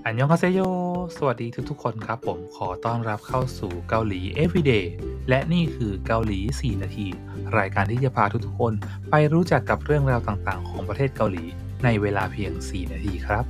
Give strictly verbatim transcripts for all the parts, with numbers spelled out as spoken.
อันยองฮาเซโยสวัสดีทุกๆคนครับผมขอต้อนรับเข้าสู่เกาหลี Everyday และนี่คือเกาหลีสี่นาทีรายการที่จะพาทุกๆคนไปรู้จักกับเรื่องราวต่างๆของประเทศเกาหลีในเวลาเพียงสี่นาทีครับ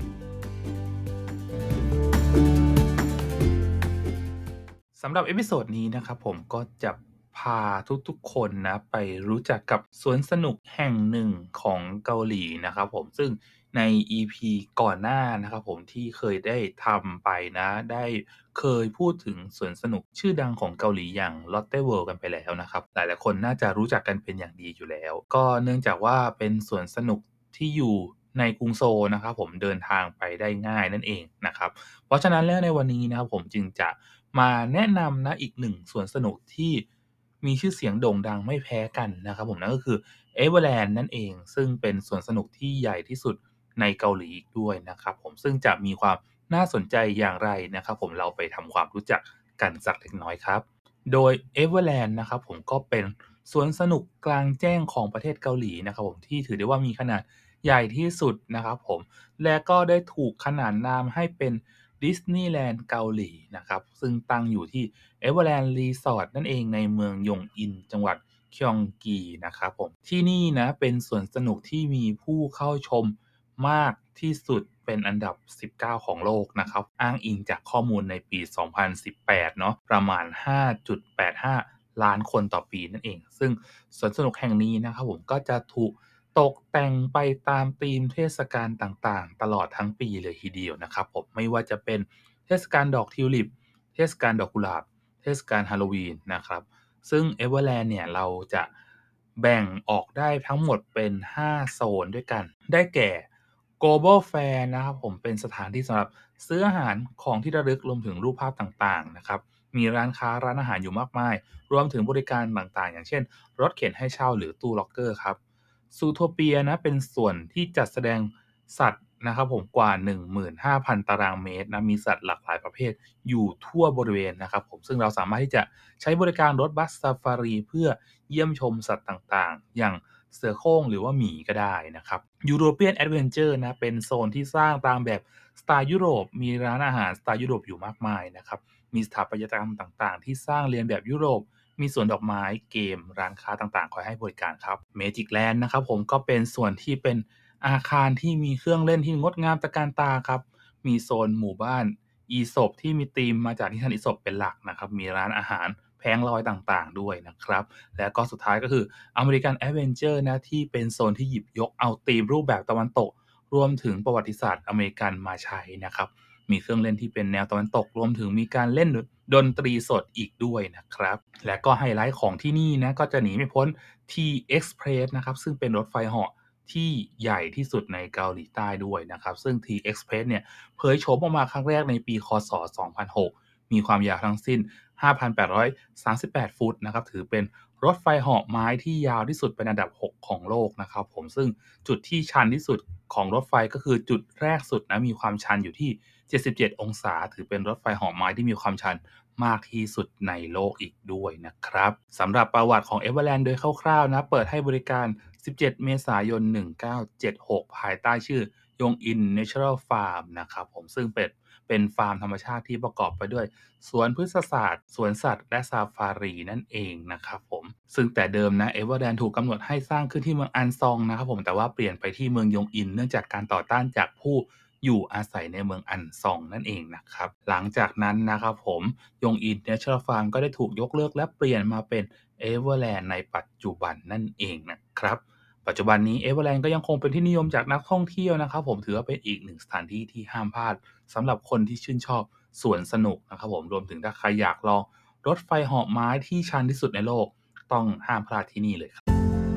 สำหรับเอพิโซดนี้นะครับผมก็จะพาทุกๆคนนะไปรู้จักกับสวนสนุกแห่งหนึ่งของเกาหลีนะครับผมซึ่งใน อี พี ก่อนหน้านะครับผมที่เคยได้ทำไปนะได้เคยพูดถึงสวนสนุกชื่อดังของเกาหลีอย่าง Lotte World กันไปแล้วนะครับหลายๆคนน่าจะรู้จักกันเป็นอย่างดีอยู่แล้วก็เนื่องจากว่าเป็นสวนสนุกที่อยู่ในกรุงโซลนะครับผมเดินทางไปได้ง่ายนั่นเองนะครับเพราะฉะนั้นแล้วในวันนี้นะครับผมจึงจะมาแนะนำนะอีกหนึ่งสวนสนุกที่มีชื่อเสียงโด่งดังไม่แพ้กันนะครับผมนั่นก็คือ Everland นั่นเองซึ่งเป็นสวนสนุกที่ใหญ่ที่สุดในเกาหลีอีกด้วยนะครับผมซึ่งจะมีความน่าสนใจอย่างไรนะครับผมเราไปทำความรู้จักกันสักเล็กน้อยครับโดย Everland นะครับผมก็เป็นสวนสนุกกลางแจ้งของประเทศเกาหลีนะครับผมที่ถือได้ว่ามีขนาดใหญ่ที่สุดนะครับผมและก็ได้ถูกขนานนามให้เป็นดิสนีย์แลนด์เกาหลีนะครับซึ่งตั้งอยู่ที่ Everland Resort นั่นเองในเมืองยงอินจังหวัดคยองกีนะครับผมที่นี่นะเป็นสวนสนุกที่มีผู้เข้าชมมากที่สุดเป็นอันดับสิบเก้าของโลกนะครับอ้างอิงจากข้อมูลในปีสองพันสิบแปดเนาะประมาณ ห้าจุดแปดห้า ล้านคนต่อปีนั่นเองซึ่งสวนสนุกแห่งนี้นะครับผมก็จะถูกตกแต่งไปตามธีมเทศกาลต่างๆตลอดทั้งปีเลยทีเดียวนะครับผมไม่ว่าจะเป็นเทศกาลดอกทิวลิปเทศกาลดอกกุหลาบเทศกาลฮาโลวีนนะครับซึ่ง Everland เนี่ยเราจะแบ่งออกได้ทั้งหมดเป็นห้าโซนด้วยกันได้แก่ Global Fair นะครับผมเป็นสถานที่สำหรับซื้ออาหารของที่ระลึกรวมถึงรูปภาพต่างๆนะครับมีร้านค้าร้านอาหารอยู่มากมายรวมถึงบริการต่างๆอย่างเช่นรถเข็นให้เช่าหรือตู้ล็อกเกอร์ครับ Zootopia นะเป็นส่วนที่จัดแสดงสัตว์นะครับผมกว่า หนึ่งหมื่นห้าพัน ตารางเมตรนะมีสัตว์หลากหลายประเภทอยู่ทั่วบริเวณนะครับผมซึ่งเราสามารถที่จะใช้บริการรถบัสซาฟารีเพื่อเยี่ยมชมสัตว์ต่างๆอย่างเสือโคร่งหรือว่าหมีก็ได้นะครับ European Adventure นะเป็นโซนที่สร้างตามแบบสไตล์ยุโรปมีร้านอาหารสไตล์ยุโรปอยู่มากมายนะครับมีสถาปัตยกรรมต่างๆที่สร้างเลียนแบบยุโรปมีสวนดอกไม้เกมร้านค้าต่างๆคอยให้บริการครับ Magic Land นะครับผมก็เป็นส่วนที่เป็นอาคารที่มีเครื่องเล่นที่งดงามตระการตาครับมีโซนหมู่บ้านอีสปที่มีธีมมาจากนิทานอีสปเป็นหลักนะครับมีร้านอาหารแผงลอยต่างๆด้วยนะครับและก็สุดท้ายก็คือ American Adventure นะที่เป็นโซนที่หยิบยกเอาธีมรูปแบบตะวันตกรวมถึงประวัติศาสตร์อเมริกันมาใช้นะครับมีเครื่องเล่นที่เป็นแนวตะวันตกรวมถึงมีการเล่นดนตรีสดอีกด้วยนะครับและก็ไฮไลท์ของที่นี่นะก็จะหนีไม่พ้น T-Express นะครับซึ่งเป็นรถไฟเหาะที่ใหญ่ที่สุดในเกาหลีใต้ด้วยนะครับซึ่ง T-Express เนี่ยเผยโฉมออกมาครั้งแรกในปีคศสองพันหกมีความยาวทั้งสิ้น ห้าพันแปดร้อยสามสิบแปด ฟุตนะครับถือเป็นรถไฟเหาะไม้ที่ยาวที่สุดเป็นอันดับหกของโลกนะครับผมซึ่งจุดที่ชันที่สุดของรถไฟก็คือจุดแรกสุดนะมีความชันอยู่ที่เจ็ดสิบเจ็ดองศาถือเป็นรถไฟเหาะไม้ที่มีความชันมากที่สุดในโลกอีกด้วยนะครับสำหรับประวัติของ Everland โดยคร่าวๆนะเปิดให้บริการสิบเจ็ดเมษายนหนึ่งพันเก้าร้อยเจ็ดสิบหกภายใต้ชื่อยงอิน Natural Farm นะครับผมซึ่งเป็นเป็นฟาร์มธรรมชาติที่ประกอบไปด้วยสวนพฤกษศาสตร์สวนสัตว์และซาฟารีนั่นเองนะครับผมซึ่งแต่เดิมนะ Everland ถูกกำหนดให้สร้างขึ้นที่เมืองอันซองนะครับผมแต่ว่าเปลี่ยนไปที่เมืองยงอินเนื่องจากการต่อต้านจากผู้อยู่อาศัยในเมืองอันซองนั่นเองนะครับหลังจากนั้นนะครับผมยงอิน Natural Farm ก็ได้ถูกยกเลิกและเปลี่ยนมาเป็น Everland ในปัจจุบันนั่นเองนะครับปัจจุบันนี้ Everland ก็ยังคงเป็นที่นิยมจากนักท่องเที่ยวนะครับผมถือว่าเป็นอีกหนึ่งสถานที่ที่ห้ามพลาดสำหรับคนที่ชื่นชอบสวนสนุกนะครับผมรวมถึงถ้าใครอยากลองรถไฟเหาะไม้ที่ชันที่สุดในโลกต้องห้ามพลาดที่นี่เลยครับ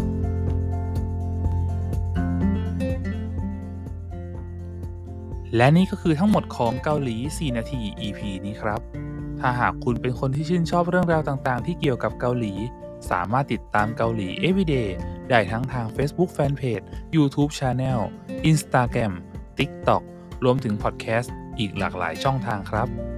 และนี่ก็คือทั้งหมดของเกาหลีสี่นาที อี พี นี้ครับถ้าหากคุณเป็นคนที่ชื่นชอบเรื่องราวต่างๆที่เกี่ยวกับเกาหลีสามารถติดตามเกาหลี Everyday ได้ทั้งทาง Facebook Fanpage YouTube Channel Instagram TikTok รวมถึงพอดแคสต์อีกหลากหลายช่องทางครับ